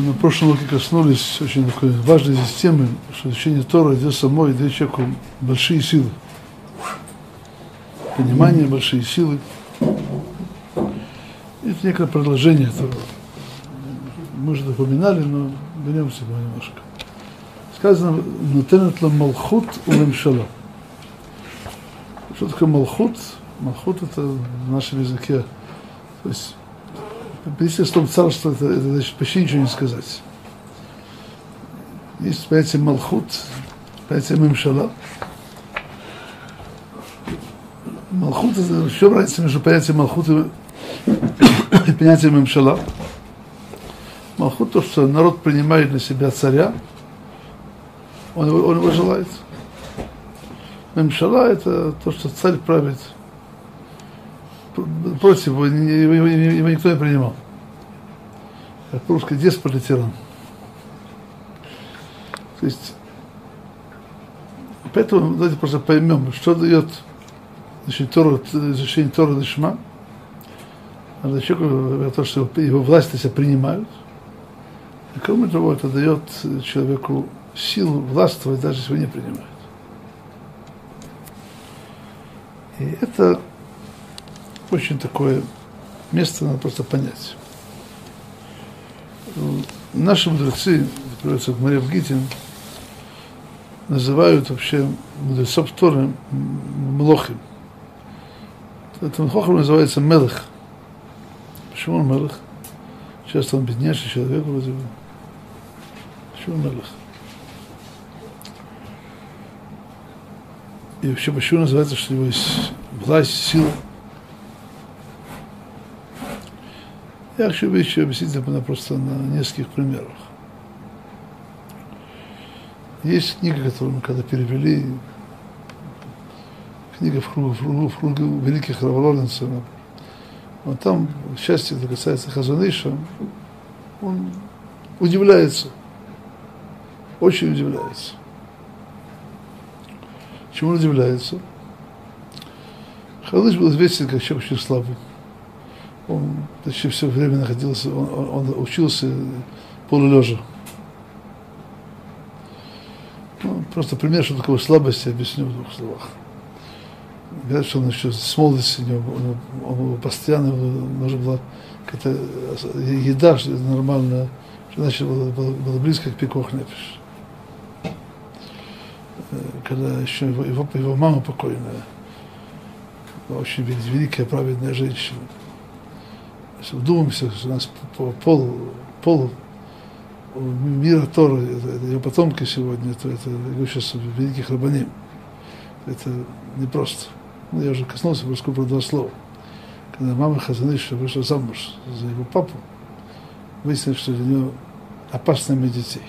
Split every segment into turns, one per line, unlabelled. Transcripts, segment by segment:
на прошлом уроке коснулись очень такой важной здесь темы, что изучение Торы идет самой, дает человеку большие силы. Понимание, большие силы. Это некое продолжение этого. Мы уже упоминали, но вернемся к нему немножко. Сказано, «Нутенет ла малхут у мемшала». Что такое малхут? Малхут это в нашем языке. То есть, перевести словом царство, это значит почти ничего не сказать. Есть понятие малхут, понятие мемшала. Малхут, это еще разница между понятием малхут и понятием мемшала. Малхут то, что народ принимает на себя царя, он его желает. Мемшала это то, что царь правит. Против его никто не принимал. Как по-русски деспот и тиран. То есть, поэтому давайте просто поймем, что дает изучение Торы Лишма. Надо человеку то, что его власть себя принимают. И кроме того, это дает человеку силу властвовать, даже если его не принимают. И это очень такое место, надо просто понять. Наши мудрецы, например, Мария Гитин, называют вообще мудрецов Торы млохим. Это млохим называется мелех. Почему он мелех? Часто он беднейший человек вроде бы. Почему мелех? И вообще почему называется, что у него есть власть, сила? Я хочу еще объяснить это просто на нескольких примерах. Есть книга, которую мы когда перевели, книга в кругу великих раволоренцев. Вот там, в части, что касается Хазон Иша, он удивляется, очень удивляется. Чему он удивляется? Хазон Иш был известен как человек очень слабый. Он почти все время находился, он учился полулежа. Ну, просто пример, что такое слабости, объясню в двух словах. Говорят, что он еще с молодости, он постоянно нужна была какая-то еда нормальная, что значит было близко к пикох нефиш. Когда еще его мама покойная, очень великая праведная женщина. Вдумаемся, что у нас пол мира Торы, это ее потомки сегодня, это сейчас великих рабаним. Это непросто. Ну, я уже коснулся про два слова. Когда мама Хазон Иша вышла замуж за его папу, выяснилось, что для нее опасно иметь детей.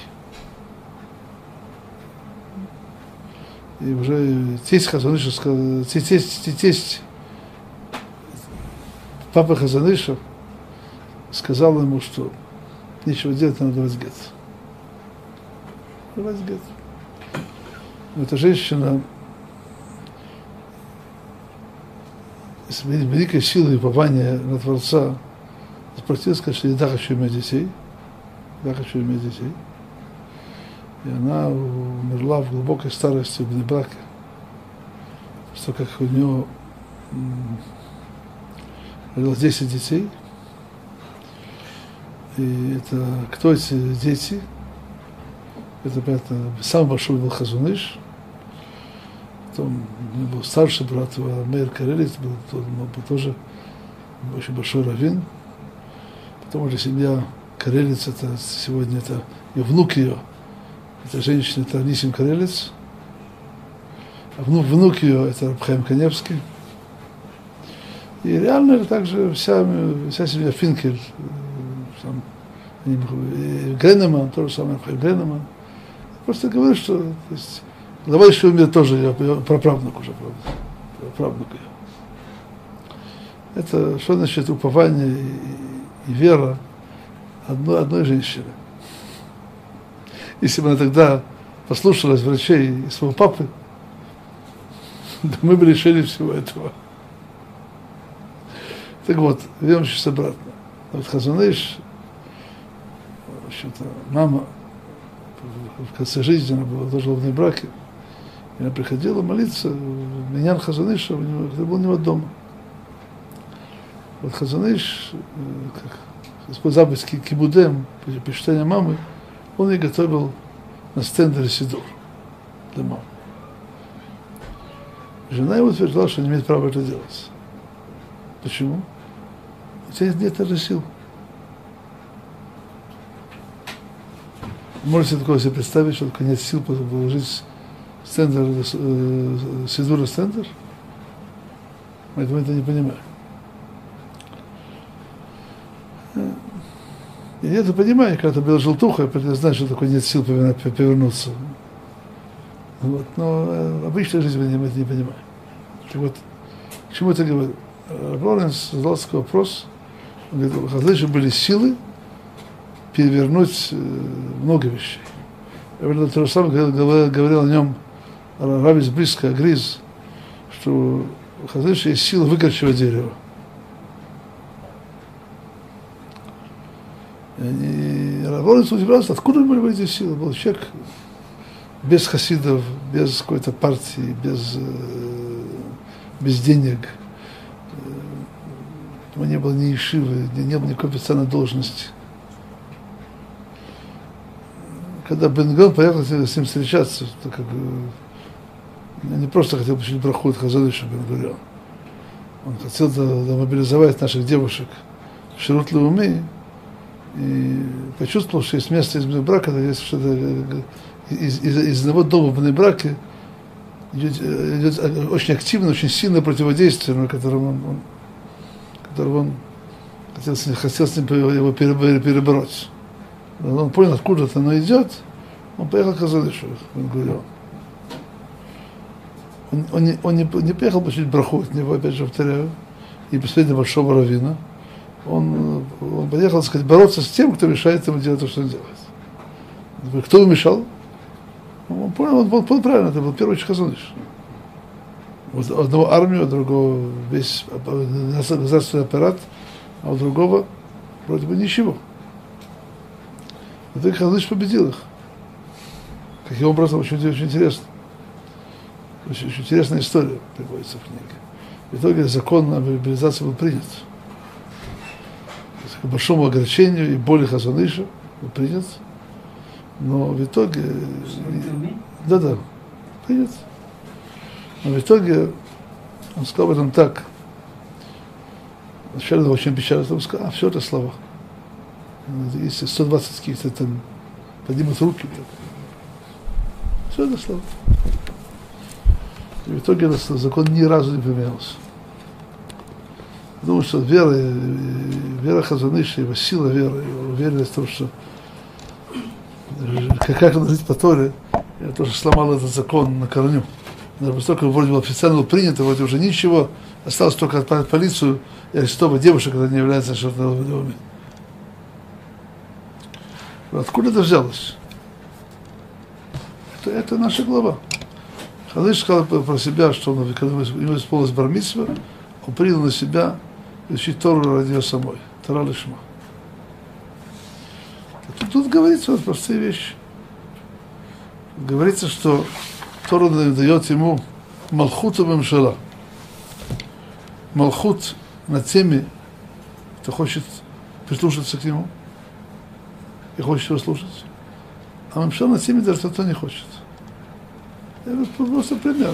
И уже тесть Хазон Иша сказал, тесть папа Хазон Иша сказал ему, что нечего делать, надо давать гет. Давать гет. Эта женщина с великой силой упования на Творца спросила, сказать, что я да хочу иметь детей. Да хочу иметь детей. И она умерла в глубокой старости в браке. Что как у нее родилось 10 детей. И это, кто эти дети? Это, понятно, самый большой был Хазон Иш. Потом у него был старший брат его, Мейр Карелец, был тоже очень большой раввин. Потом уже семья Карелец, это сегодня это и внук ее, это женщина, это Анисим Карелец. А внук ее, это Рабхаим Каневский. И реально это также вся семья Финкель, Гренеман, то же самое, Гренеман. Просто говорю, что то есть, глава еще умер тоже, ее праправнук уже, праправнук ее. Это что значит упование и вера одной женщины. Если бы она тогда послушалась врачей и своего папы, то мы бы решили всего этого. Так вот, вернемся обратно. Вот Хазон Иш, в общем-то, мама в конце жизни, она была тоже в браке, и она приходила молиться в Миньян Хазон Иша, который был у него дома. Вот Хазон Иш, как Господь заповедь Кибудем, почитание мамы, он ей готовил на стендере сидур для мамы. Жена его утверждала, что не имеет права это делать. Почему? У тебя нет даже сил. Можете такое себе представить, что только нет сил положить стендер, сидур на стендер? Поэтому это не понимаю. И это понимаю, когда ты была желтуха, я знаю, что такое нет сил повернуться. Вот, но обычная жизнь мы это не понимаем. Так вот, к чему это говорю? Лоренс задал такой вопрос. Он говорит, у Хазлыша были силы перевернуть много вещей. Я говорю, то же самое говорил о нем Равис Близко, Гриз, что у Хазлыша есть сила выкорчевать дерево. И Лоренс удивлялся, откуда были эти силы. Был человек без хасидов, без какой-то партии, без денег. Не было ни ешивы, не было никакой официальной должности. Когда Бен-Гурион поехал с ним встречаться, то как не просто хотел получить браху от Хазон Иша Бен-Гурион. Он хотел мобилизовать наших девушек в Ширут Леуми и почувствовал, что есть место из брака, есть что-то из одного дома в браке идет очень активное, очень сильное противодействие, которым он хотел с ним его перебороть. Он понял, откуда-то оно идет, он поехал к Хазон Ишу, Бен-Гурион. Он не поехал получить браху от него, опять же повторяю, и посмотреть на большого раввина. Он поехал, так сказать, бороться с тем, кто мешает ему делать то, что он делает. Кто ему мешал? Он понял правильно, это был первый Хазон Иш. Вот у одного армию, у другого весь государственный аппарат, а у другого вроде бы ничего. И Хазон Иш победил их. Каким образом, очень интересно. Очень интересная история приводится в книге. В итоге закон о мобилизации был принят. К большому огорчению и боли Хазон Иша был принят. Но в итоге... Да, принят. Но в итоге он сказал об этом так. Вначале он очень печально, он сказал, все это слова. Если 120 каких-то там поднимут руки, все это слова. И в итоге этот закон ни разу не применялся. Думаю, что вера Хазон Иша, его сила веры, его уверенность в том, что как он жить по Торе, я тоже сломал этот закон на корню. Настолько вроде бы официально был принято, вроде уже ничего, осталось только отправить полицию и арестовать девушек, когда не является шортовыми. Откуда это взялось? Это наша глава. Хазон Иш сказал про себя, что он, когда ему исполнилось бар-мицва, он принял на себя учить Тору ради ее самой. Тора лишма. Тут говорится вот простые вещи. Говорится, что Тора дает ему малхут мемшела. Малхут над теми, кто хочет прислушаться к нему и хочет его слушать. А мемшела над теми, даже кто не хочет. Это просто пример.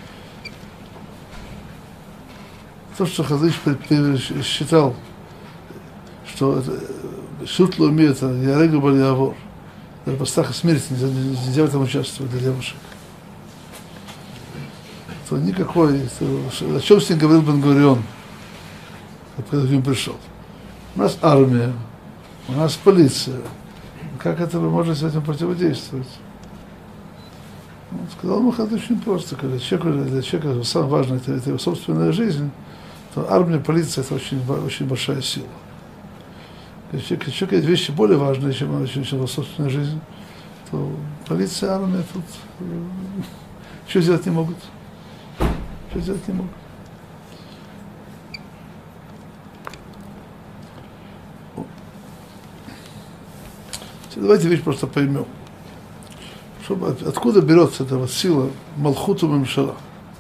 То, что Хазон Иш считал, что Шут Леуми это Ярегу Баль Явор, даже по страху смерти нельзя в этом участвовать для девушек. То никакой, о чем с ним говорил Бен-Гурион, когда к нему пришел. У нас армия, у нас полиция. Как это вы можете этим противодействовать? Он сказал, ну, это очень просто. Когда для человека самое важное это его собственная жизнь, то армия, полиция это очень большая сила. Если у человека есть вещи более важные, чем его собственная жизнь, то полиция, армия тут что сделать не могут. Что сделать не могут. давайте вещь просто поймем. Откуда берется эта вот сила Малхуту Мемшала?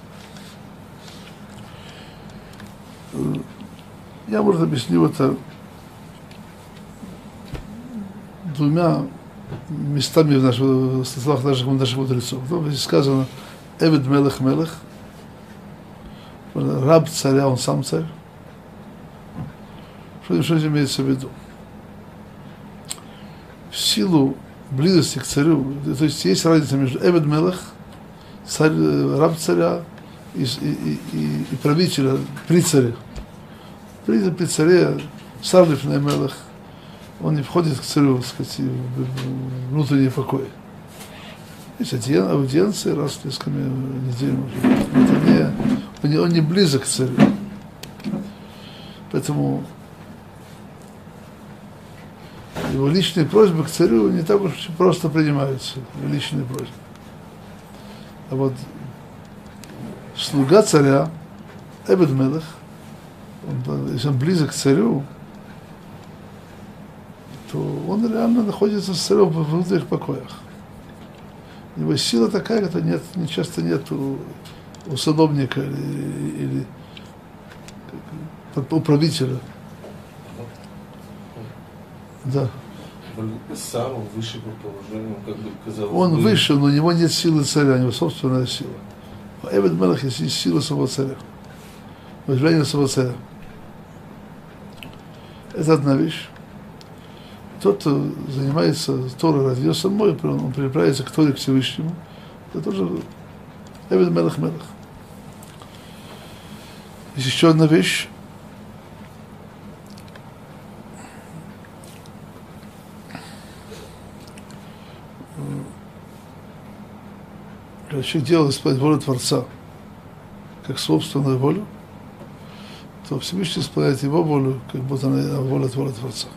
Я, может, объясню это двумя местами в словах наших мудрецов. Здесь сказано Эвед Мелех Мелех, раб царя, он сам царь. Что здесь имеется в виду? В силу близости к царю, то есть разница между Эвед Мелех, царь, раб царя и правителя при царе. При царе Сарлифный Мелех, он не входит к царю, так сказать, в внутренний покой. Есть аудиенции раз в несколько недель, он не близок к царю. Поэтому его личные просьбы к царю не так уж просто принимаются, личные просьбы. А вот слуга царя, Эбед Мелех, если он близок к царю, то он реально находится с царем в внутренних покоях. У него сила такая, которой часто нет у садовника или управителя. Да.
Сам выше по положению, как бы казалось.
Он выше, но у него нет силы царя, у него собственная сила. У Эвед Мелех есть сила самого царя. Возжелание самого царя. Это одна вещь. Тот, кто занимается Торой ради ее самой, он приправится к Торе, к Всевышнему. Это тоже Эвед Мелех Мелех. Есть еще одна вещь. Когда человек делает исполнять волю Творца как собственную волю, то Всевышний исполняет его волю, как будто она воля Творца.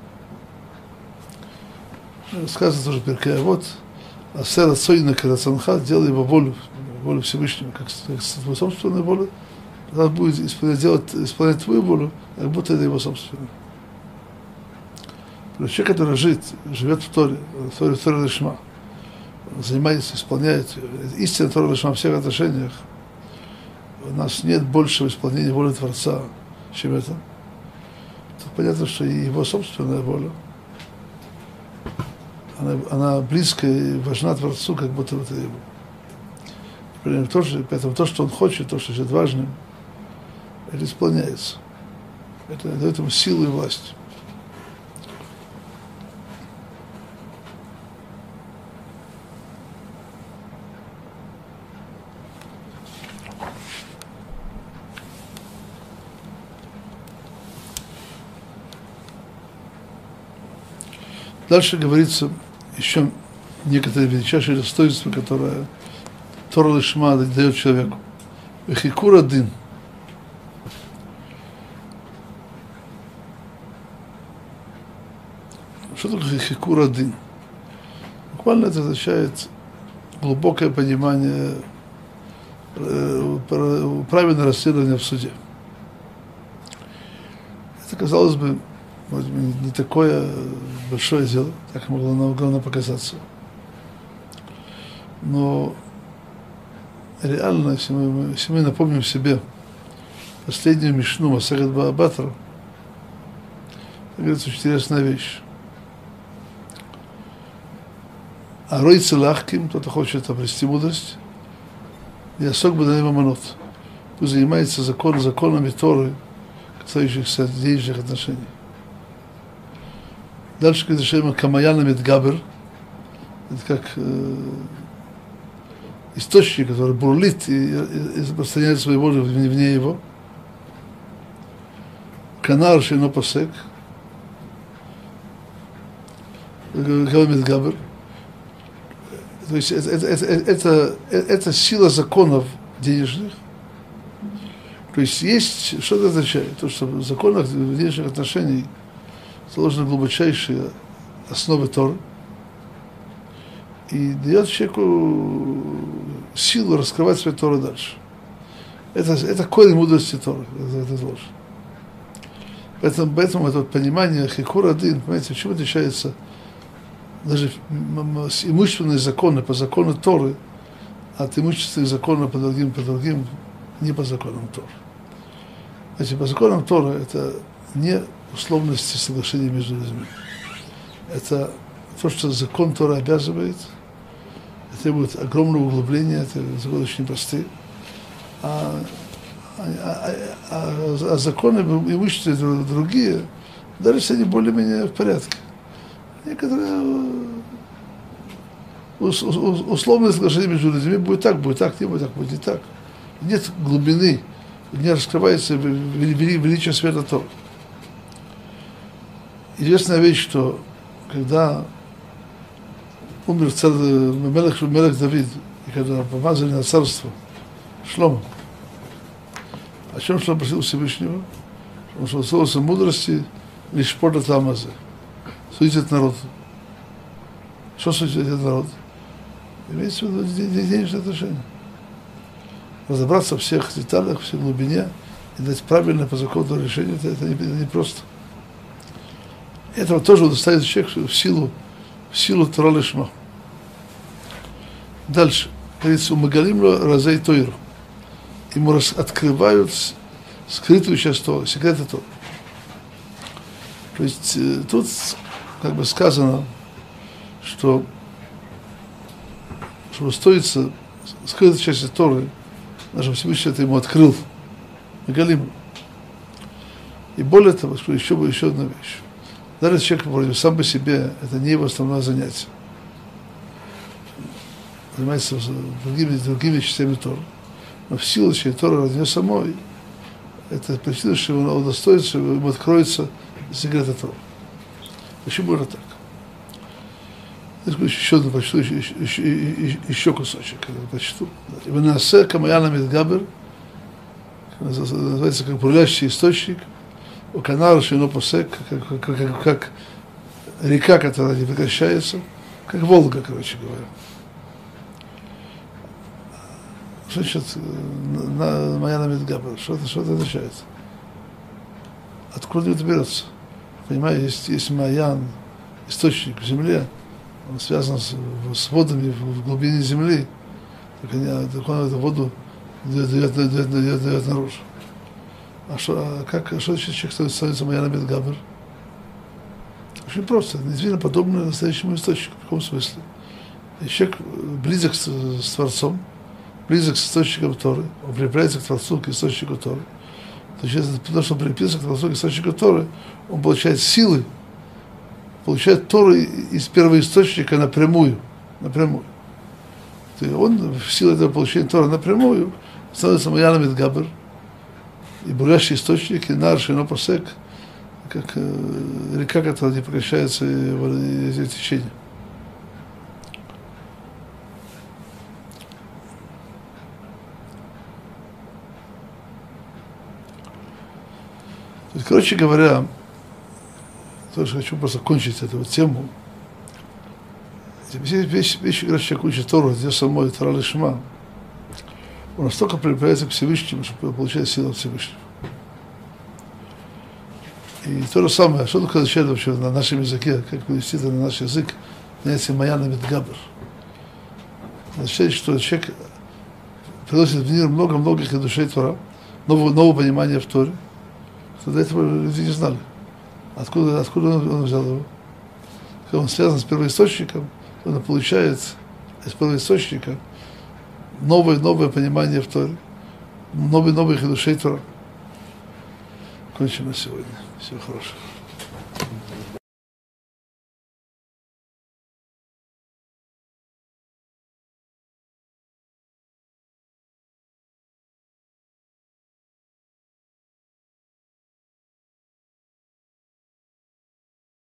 Сказано тоже Перкей Авот, Асер Ацойна Карацанха, делай его волю Всевышнего, как свою собственную волю, тогда будет исполнять твою волю, как будто это его собственная. Человек, который живет в Торе Лишма, занимается, исполняет истинно Тора Лишма во всех отношениях, у нас нет большего исполнения воли Творца, чем это, то понятно, что и его собственная воля, она близкая и важна Творцу, как будто это его. Поэтому то, что он хочет, то, что считает важным, это исполняется. Это дает ему силу и власть. Дальше говорится еще некоторые величайшие достоинства, которые Тора Лишма дает человеку. Хикур один. Что такое хикур один? Буквально это означает глубокое понимание, правильное расследование в суде. Это, казалось бы, не такое большое дело, так могло нам показаться. Но реально, если мы напомним себе последнюю Мишну Масехет Баа Батра, говорится очень интересная вещь. Арой Целахким, кто-то хочет обрести мудрость, и Асок Баданей Мамонот, пусть занимается законами Торы, касающихся денежных отношений. Дальше, когда Шейма Камаяна Медгабер, это как источник, который бурлит и распространяет свою волю вне его. Канар Шейно Посек, Медгабер. То есть это сила законов денежных. То есть что это означает? То, что в законах денежных отношений заложены глубочайшие основы Торы и дает человеку силу раскрывать свою Тору дальше. Это корень мудрости Торы, это заложено. Поэтому это понимание хикур один, понимаете, в чем отличается даже имущественные законы по закону Торы, от имущественных законов по другим, не по законам Торы. Значит, по законам Торы это не условности соглашения между людьми. Это то, что закон Торы обязывает, это требует огромного углубления, это законы очень простые. А законы имущественные другие, даже если они более-менее в порядке. Некоторые условные соглашения между людьми будет так, не будет так, будет не так. Нет глубины, не раскрывается величие света Торы. Известная вещь, что когда умер царь Мелех Давид, и когда помазали на царство Шломо, о чем Шломо просил Всевышнего? Он словился мудрости лишь порта Тамаза. Судить этот народ. Что судить этот народ? Имеется в виду денежные отношения. Разобраться в всех деталях, в всей глубине и дать правильное по закону решение, это не просто. Этого тоже удостаивает человек в силу Тора лишма. Дальше. Говорится, умагалим разей Тойру. Ему открывают скрытую часть Торы, секреты Торы. То есть тут как бы сказано, что чтобы стоиться скрытой части Торы, наш Всевышний это ему открыл. Магалим. И более того, что еще одна вещь. Даже человек сам по себе, это не его основное занятие. Занимается другими частями Торы. Но в силу части Торы ради него самой, это причина, что он удостоится, что ему откроется секреты Торы. Почему это так? Еще одну прочту, еще кусочек, прочту. Венасе камаяна мидгабер, называется как бурлящий источник, у канала шино посек, как река, которая не прекращается, как Волга, короче говоря. Что значит Маяна Мидгабер? Что это означает? Откуда это берется? Понимаете, есть Маян, источник в земле, он связан с водами в глубине земли, так он эту воду дает наружу. А что значит человек становится Маяна Мидгабер? Очень просто, действительно подобно настоящему источнику. В каком смысле? И человек близок с Творцом, близок с источником Торы, он прилепляется к Творцу, к источнику Торы. То есть, потому что он прилепился к Творцу, к источнику Торы, он получает силы, получает Торы из первоисточника напрямую. То есть он в силу этого получения Торы напрямую становится Маяна Мидгабер, и бурлящий источник, и нар шино посек, как река, которая не прекращается из течения. То есть, короче говоря, тоже хочу просто кончить эту тему. Вещи, когда человек учит Тору, где самой Тора лишма, он настолько прилепляется к Всевышнему, что получает силу от Всевышнего. И то же самое, что такое означает вообще на нашем языке, как перевести это на наш язык, называется Маяна Мидгабер. Означает, что человек приносит в мир много-много душей Тора, нового понимания в Торе, что до этого люди не знали. Откуда он взял его? Когда он связан с первоисточником, он получает из первоисточника новое понимание в Торе, новых душей Тора. Кончим на сегодня. Всего хорошего.